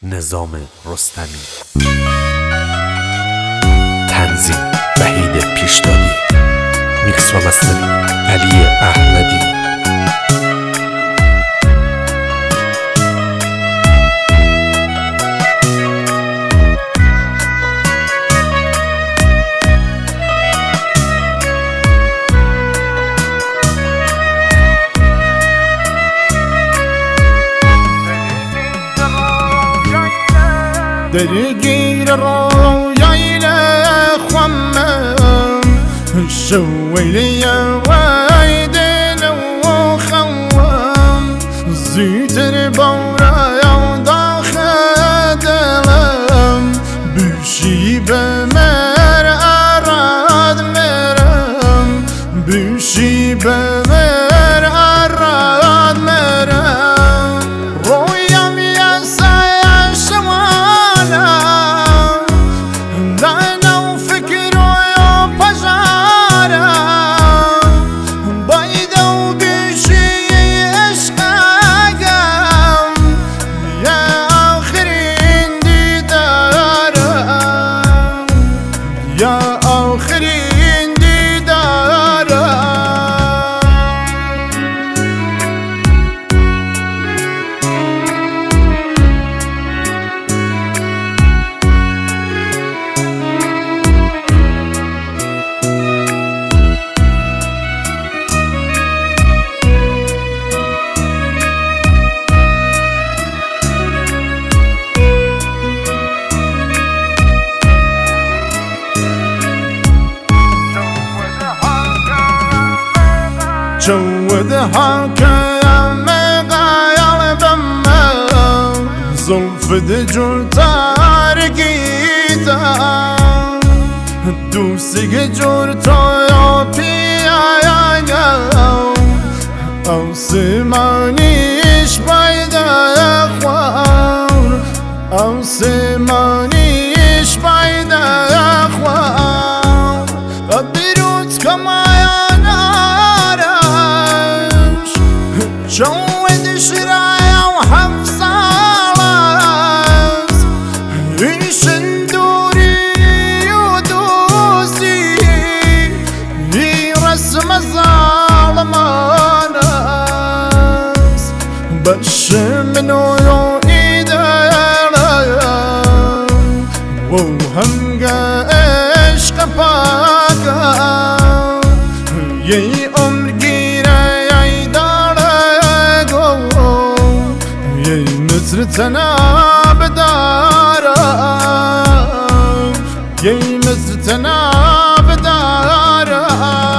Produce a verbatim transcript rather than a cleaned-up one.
نظام رستمی. تنظیم وحید پیشدادی. میکس و مستری علی احمدی. درگیر رویایل خمم شویلی ویدن و خوام زیتر بورا داخل دلم بشی بمر اراد مرم بشی بمر اراد مرم رویم یسای يا آخرين ديدارا جودها كمغايل بما زلف دجور تارقيتا دوسي جور تويو بيايا او سمانيش بايدا اخوار او سمانيش بايدا اخوار ابيروت كمايا جود شرايا وحفصالات ريش ندوري ودوسي رسم الظالمانات بش منو يو إيدانا وهم قاش قفاكا يي أمر قيرا مزرتنا بدارا يي مزرتنا بدارا